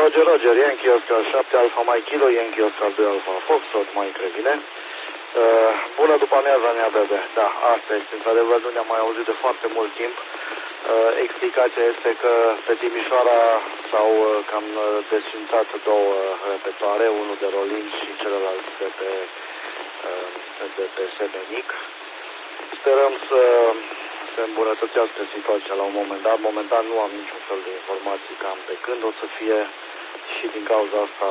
Roger, Roger, Yankee Oscar 7 Alfa Mike Kilo, Yankee Oscar 2 Alfa Foxtrot, Mike revine. Bună după amiaza mea, bebe. Da, asta este, într-adevăr, nu ne-am mai auzit de foarte mult timp. Explicația este că pe Timișoara s-au cam desfințat două repetoare, unul de Rolin și celălalt de pe Sebenic. Sperăm să se îmbunătățească situația la un moment dat. Momentan nu am niciun fel de informații cam pe când o să fie și din cauza asta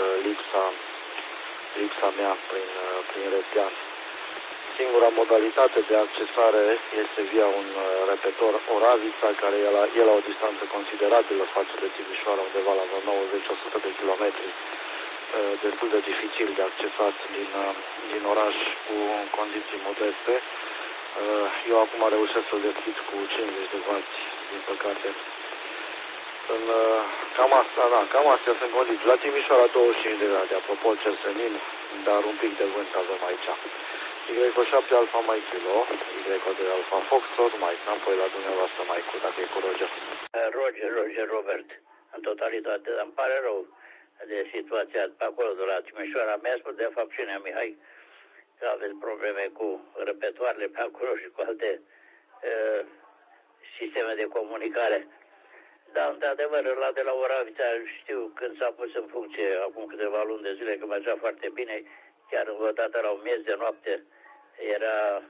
lipsa mea prin rețea. Singura modalitate de accesare este via un repetor Oravița, care e la o distanță considerabilă față de Timișoara, undeva la 90-100 de kilometri, destul de dificil de accesat din oraș cu condiții modeste. Eu acum reușesc să-l deschid cu 50 de W, din păcate. Cam astea sunt condiții. La Timișoara 25 de grade, apropo cel senin, dar un pic de vânt avem aici. Y7 Alfa Mike Kilo, Y2 Alfa Foxtrot, Mike, înapoi la dumneavoastră, Mike, dacă e cu Roger. Roger, Robert. În totalitate, dar îmi pare rău de situația pe acolo de la Timișoara. Mi-a spus de fapt și Nea Mihai că aveți probleme cu repetoarele pe acolo și cu alte sisteme de comunicare. Dar, într-adevăr, la de la Oravița știu când s-a pus în funcție, acum câteva luni de zile, că mergea foarte bine, chiar o dată la un miez de noapte era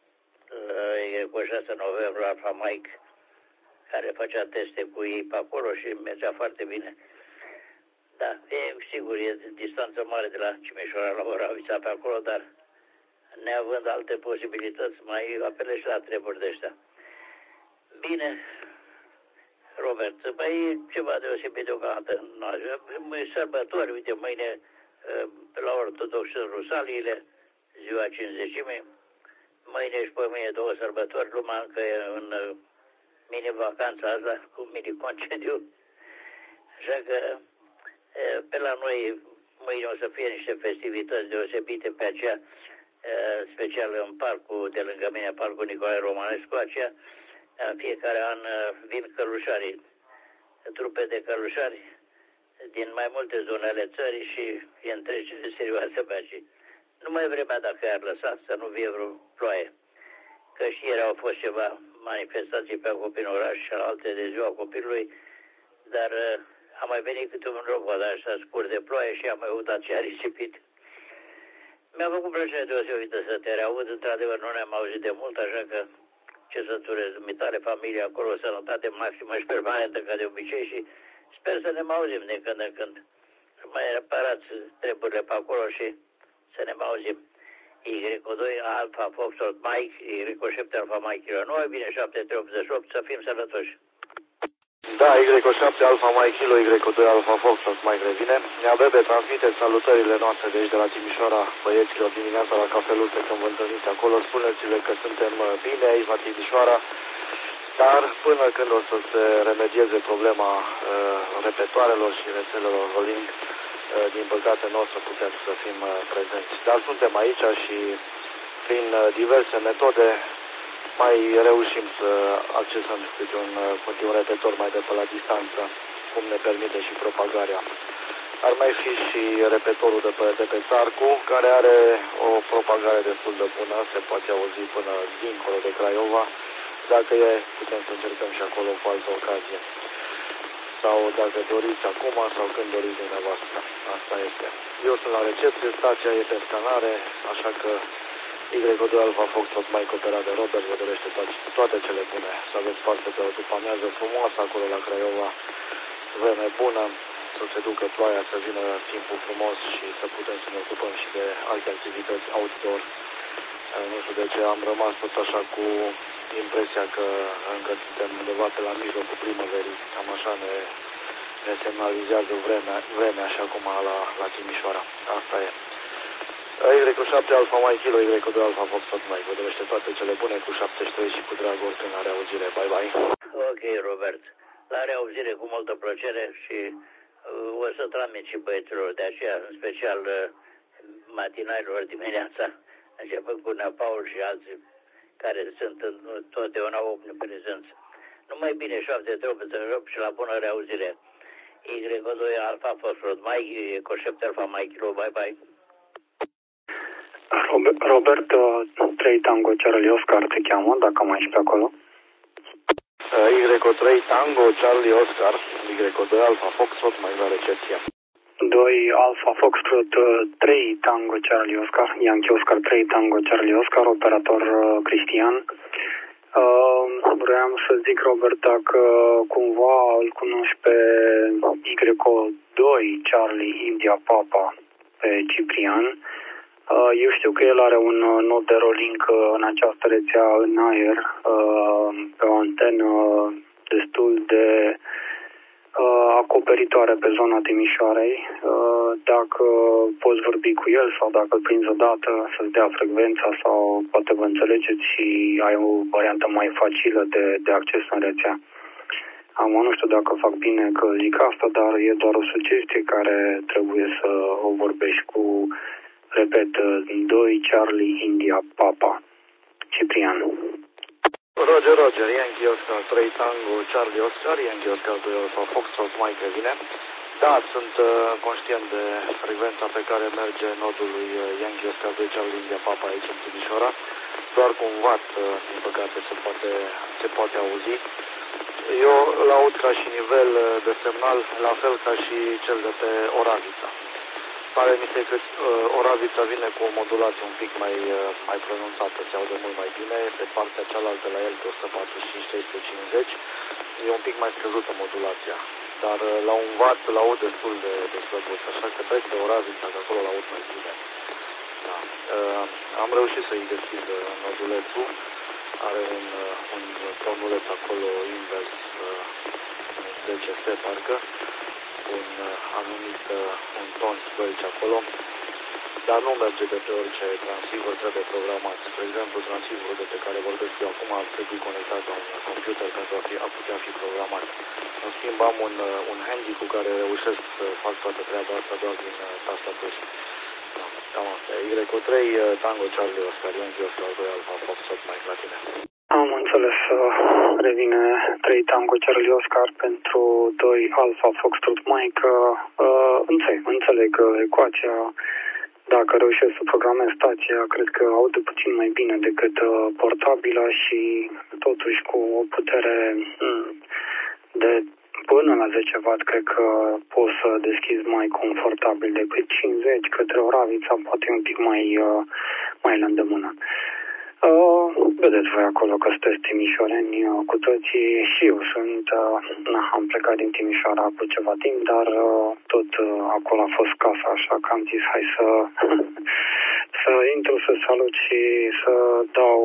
cu 6 noiembrie Alfa Mike, care făcea teste cu ei pe acolo și mergea foarte bine. Da, sigur, e distanță mare de la Timișoara la Oravița pe acolo, dar neavând alte posibilități, mai apelez și la treburi de ăștia. Bine, Robert, mai e ceva deosebit deocamdată. Sărbători, uite, mâine la ortodox în Rusaliile, ziua 50-imii. Mâine și pe mâine două sărbători, lumea încă e în mini-vacanța asta, cu mini-concediu. Așa că pe la noi mâine o să fie niște festivități deosebite pe aceea, special în parcul de lângă mine, parcul Nicolae Romanescu, aceea în fiecare an vin călușarii, trupe de călușari din mai multe zone ale țării și e întrecere serioasă pe aici. Nu mai vremea dacă i-ar lăsa să nu vie vreo ploaie. Că și ieri au fost ceva manifestații pe acolo prin oraș și alte de ziua copilului, dar a mai venit câte un robot așa scurt de ploaie și am mai udat ce a risipit. Mi-a făcut plăcere deosebită să te reaud, într-adevăr nu ne-am auzit de mult, așa că ce să-ți urez, dumitare, familie acolo, sănătate maximă și permanentă ca de obicei și sper să ne mai auzim din când în când. Mai reparați treburile pe acolo și să ne mai auzim. Y2 Alfa Foxtrot Mike, Y7 Alfa Mike Kilo 9, bine 7388, să fim sănătoși. Da, Y7 Alfa Mike Kilo, Y2 Alfa Foxtrot Mike revine. Nea Bebe, transmiteți salutările noastre de aici de la Timișoara, băieților, dimineața la cafeluțe când vă întâlniți acolo. Spuneți-le că suntem bine aici la Timișoara, dar până când o să se remedieze problema repetoarelor și rețelelor Rolling, din păcate nu o să putem să fim prezenți. Dar suntem aici și prin diverse metode mai reușim să accesăm câte un repetor mai de pe la distanță, cum ne permite și propagarea. Ar mai fi și repetorul de pe Țarcu, care are o propagare destul de bună, se poate auzi până dincolo de Craiova. Dacă e, putem să încercăm și acolo cu altă ocazie. Sau dacă doriți acum sau când doriți dumneavoastră. Asta este. Eu sunt la recepție, stația e pe scanare, așa că Y2 Alfa Foxtrot Mike operat de Robert vă dorește toate cele bune. Să aveți parte de o după-amiază frumoasă acolo la Craiova, vreme bună, să se ducă ploaia, să vină timpul frumos și să putem să ne ocupăm și de alte activități outdoor. Nu știu de ce am rămas tot așa cu impresia că încă suntem undeva pe la mijlocul primăverii, cam așa ne semnalizează vremea așa cum la Timișoara. Asta e. Y7 Alfa Mike Kilo, Y2 Alfa Foxtrot Mike, vă dorește toate cele bune cu 73 și cu drag oricând la reauzire. Bye bye. Ok, Robert. La reauzire cu multă plăcere și o să transmit și băieților de aceea, în special matinailor dimineața, începând cu Nea Paul și alții care sunt totdeauna omni prezenți. Numai bine, 7 și la bună reauzire. Y2 Alfa Foxtrot Mike, Eco 7 Alfa Mike Kilo, bye bye. Robert, 3 Tango Charlie Oscar te cheamă, dacă mai ești pe acolo. Y3 Tango Charlie Oscar, Y2 Alfa Foxtrot, mai la recepție. 2 Alfa Foxtrot 3 Tango Charlie Oscar, Yankee Oscar 3 Tango Charlie Oscar, operator Cristian. Vreau să zic, Robert, dacă cumva îl cunoști pe Y2 Charlie India Papa, pe Ciprian. Eu știu că el are un nod de rolling în această rețea în aer, pe o antenă destul de acoperitoare pe zona Timișoarei. Dacă poți vorbi cu el sau dacă îl prinzi odată să-ți dea frecvența sau poate vă înțelegeți și ai o variantă mai facilă de acces în rețea. Nu știu dacă fac bine că zic asta, dar e doar o sugestie care trebuie să o vorbești cu, repet, 2 Charlie India Papa, Ciprian. Roger, Yankee Oscar 3 Tango Charlie Oscar, Yankee Oscar 2 Alfa Foxtrot Mike vine. Da, sunt conștient de frecvența pe care merge nodul lui Yankee Oscar 2 Charlie India Papa aici în Timișoara. Doar cu un watt, din păcate, se poate auzi. Eu îl aud ca și nivel de semnal, la fel ca și cel de pe Oravița. Pare mi se că Oravița vine cu o modulație un pic mai pronunțată, se aude mult mai bine, pe partea cealaltă la el pe 145-350 e un pic mai scăzută modulația, dar la un watt îl aud destul de slăbut, așa că trec pe Oravița, că acolo îl aud mai bine. Da. Am reușit să-i deschid nodulețul, are un tonuleț acolo invers, 10 se parcă, un ton dulce acolo, dar nu merge de pe orice transceiver, trebuie programat. Spre exemplu, transceiverul de pe care vorbesc eu acum ar trebui conectat la un computer pentru a putea fi programat. În schimb, am un handy cu care reușesc să fac toată treaba asta doar din tastaturi. Da, cam asta. Y3 Tango Charlie Oscar, Yankee Oscar 2 Alfa Foxtrot Mike la tine. Am înțeles, revine 3 Tango Charlie Oscar pentru 2 Alfa Foxtrot Mike. Înțeleg ecuația. Dacă reușesc să programez stația, cred că aude puțin mai bine decât portabila și totuși cu o putere de până la 10W, cred că poți să deschizi mai confortabil decât 50 către Oravița, poate un pic mai la îndemână. Vedeți voi acolo că sunteți timișoreni cu toții și eu sunt, am plecat din Timișoara cu ceva timp, dar tot acolo a fost casa, așa că am zis hai să intru, să salut și să dau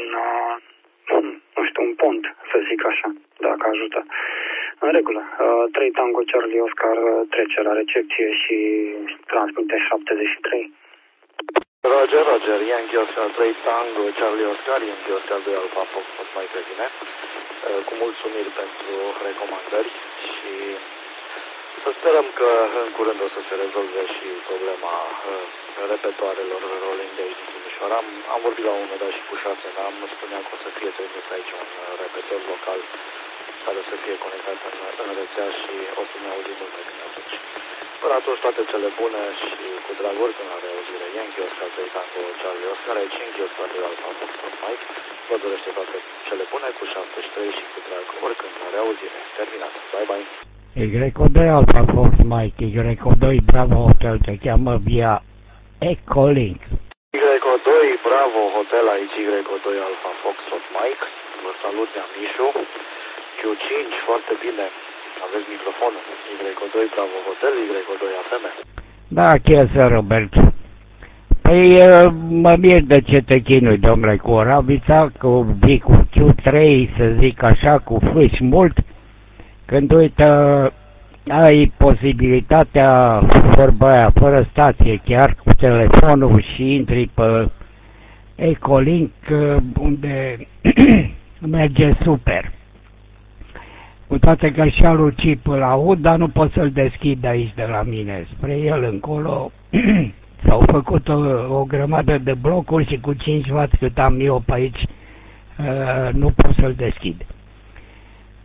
un pont, să zic așa, dacă ajută. În regulă, 3 Tango Charlie Oscar trece la recepție și transmite 73. Roger, Yankee Oscar 3 Tango Charlie Oscar, Yankee Oscar 2 Alfa Foxtrot Mike vine. Cu mulțumiri pentru recomandări și să sperăm că în curând o să se rezolve și problema repetoarelor rolling de aici din Timișoara. Am vorbit la un moment dat și cu Șasenam, îmi spunea că o să fie trimis aici un repetor local care să fie conectat în rețea și o să ne auzim mult mai bine atunci. Până atunci toate cele bune și cu drag oricând la reauzire. Yankee Oscar 3 Tango Charlie Oscar, aici Yankee Oscar 2 Alfa Foxtrot Mike, vă dorește toate cele bune cu 73 și cu drag oricând la reauzire. Terminat. Bye bye. Y2 Alfa Fox Mike, Y2 Bravo Hotel te cheamă via Echolink. Y2 Bravo Hotel, aici Y2 Alfa Foxtrot Mike, vă salut de Mișu, Q5, foarte bine. Aveți microfonul. Y2 Bravo Hotel, Y2 AFM. Da, chiar, Robert. Păi mă mir de ce te chinui, domnule, cu Oravița, cu vii cu Q3, să zic așa, cu fâși mult, când, uite, ai posibilitatea, vorba aia, fără stație, chiar cu telefonul și intri pe Echolink, unde merge super. Cu toate că și alu chip îl aud, dar nu pot să-l deschid aici de la mine. Spre el încolo s-au făcut o grămadă de blocuri și cu 5W cât am eu pe aici nu pot să-l deschid.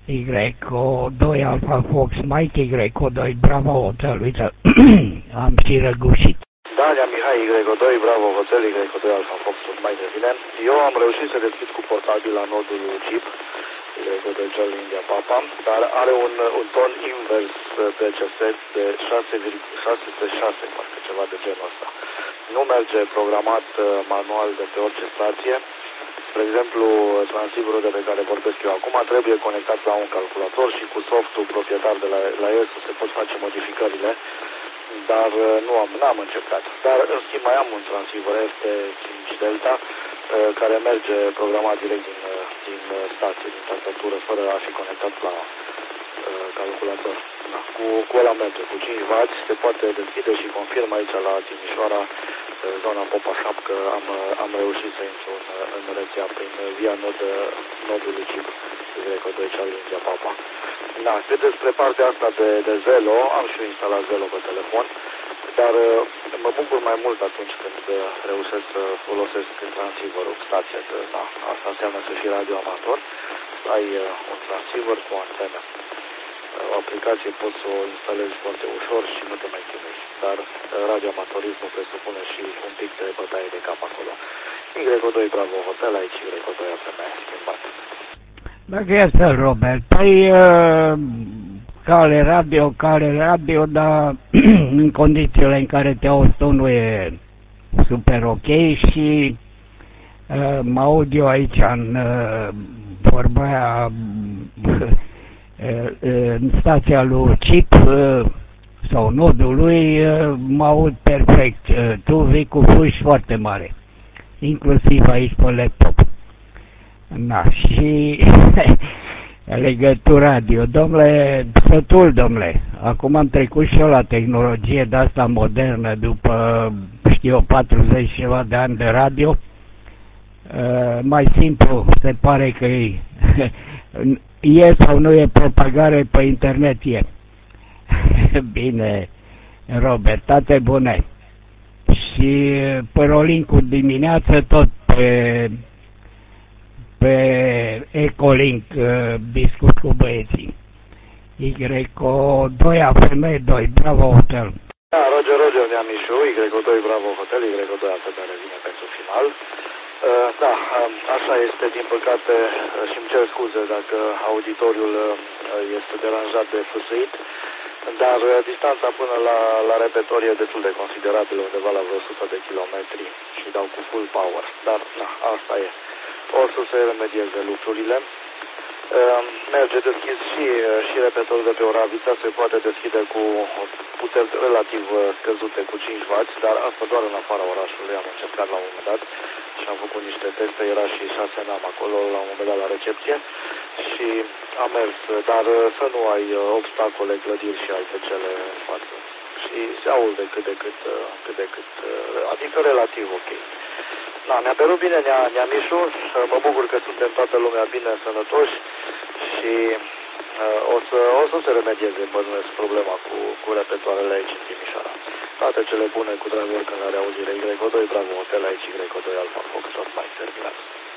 Y2 Alpha Fox Mike, Y2 Bravo Hotel, uite, am și răgușit. Da, Mihai, Y2 Bravo Hotel, Y2 Alpha Fox Mike, bine. Eu am reușit să deschid cu portabil la nodul chip, Y2 Charlie India Papa, dar are un ton invers de CSS de 6,606, parcă ceva de genul ăsta. Nu merge programat manual de pe orice stație. Spre exemplu, transceiverul de pe care vorbesc eu acum trebuie conectat la un calculator și cu softul proprietar de la ESO se pot face modificările, dar n-am încercat. Dar, în schimb, mai am un transceiver FT5 Delta care merge programat direct din stație, din tastatură, fără a fi conectat la calculator. Da, cu ăla merge, cu 5W, se poate deschide și confirm aici la Timișoara, zona Popa Shop, că am reușit să intru în rețea via nodului chip Y2 Charlie India Papa. Da, cât despre partea asta de Zelo, am și eu instalat Zelo pe telefon, dar mă bucur mai mult atunci când reușesc să folosesc transceiverul, stația, că da, asta înseamnă să fii radioamator, ai un transceiver cu antenă. O aplicație poți să o instalezi foarte ușor și nu te mai chinui, dar radioamatorismul presupune și un pic de bătaie de cap acolo. Y2 Bravo Hotel, aici Y2 APM schimbat. Dacă este Robert, păi cale radio, dar în condițiile în care te auzi tu nu e super ok și mă aud eu aici în vorba aia, în stația lui Chip sau nodul lui, mă aud perfect. Tu vii cu fluș foarte mare, inclusiv aici pe laptop. Da, și legătura radio. Domnule, sătul, domnule, acum am trecut și eu la tehnologie de asta modernă după, știu eu, 40 ceva de ani de radio. Mai simplu, se pare că e sau nu e propagare pe internet, e. Bine, Robert, toate bune. Și pe Rolink-ul dimineață tot pe Ecolink discut cu băieții. Y2 AFM 2 Bravo Hotel. Da, Roger, ne-am ieșit, Y2 Bravo Hotel, Y2 AFM revine pentru final. Da, așa este, din păcate, și îmi cer scuze dacă auditoriul este deranjat de fâsâit, dar distanța până la repetor e destul de considerabilă, undeva la vreo 100 de kilometri și dau cu full power, dar na, asta e. O să se remedieze lucrurile. Merge deschis și repetorul de pe Oravița se poate deschide cu puteri relativ scăzute, cu 5W, dar asta doar în afara orașului. Am încercat la un moment dat și am făcut niște teste, era și 6 NAM acolo la un moment dat la recepție și a mers, dar să nu ai obstacole, clădiri și alte cele în față. Și se aude cât de cât, adică relativ ok. Da, mi-a părut bine, ne-am ieșit, mă bucur că suntem toată lumea bine, sănătoși și o să se remedieze, bănuiesc, problema cu repetoarele aici în Timișoara. Toate cele bune cu dragul când are auzire. Y2 Bravo Hotel, aici Y2 Alpha Fox, tot mai terminat.